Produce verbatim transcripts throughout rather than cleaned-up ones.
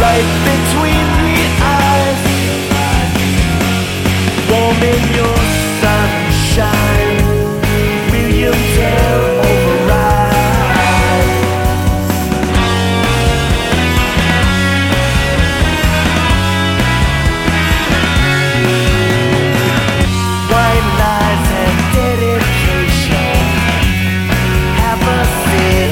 right between the eyes, warm in your sunshine. William Tell override. White lies and dedication. Have a sip.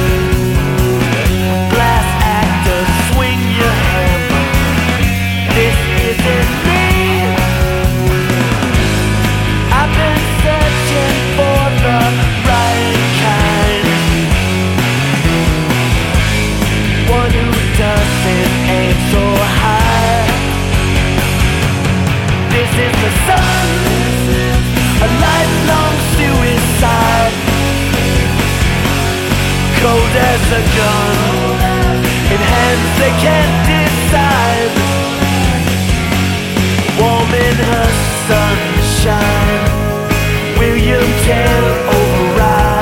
Glass actors, swing your hammer. This isn't me. I've been searching for the right kind, one who doesn't aim so high. This is the sun, a lifelong suicide, cold as a gun, in hands they can't decide, warm in her sunshine. William Tell override.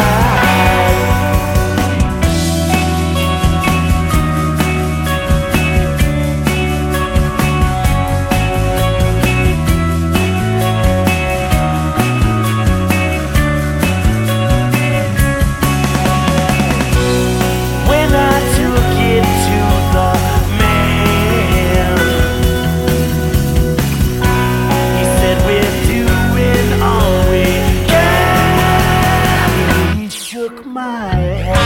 When I took it to the man, he said we're doing all we can. He shook my hand.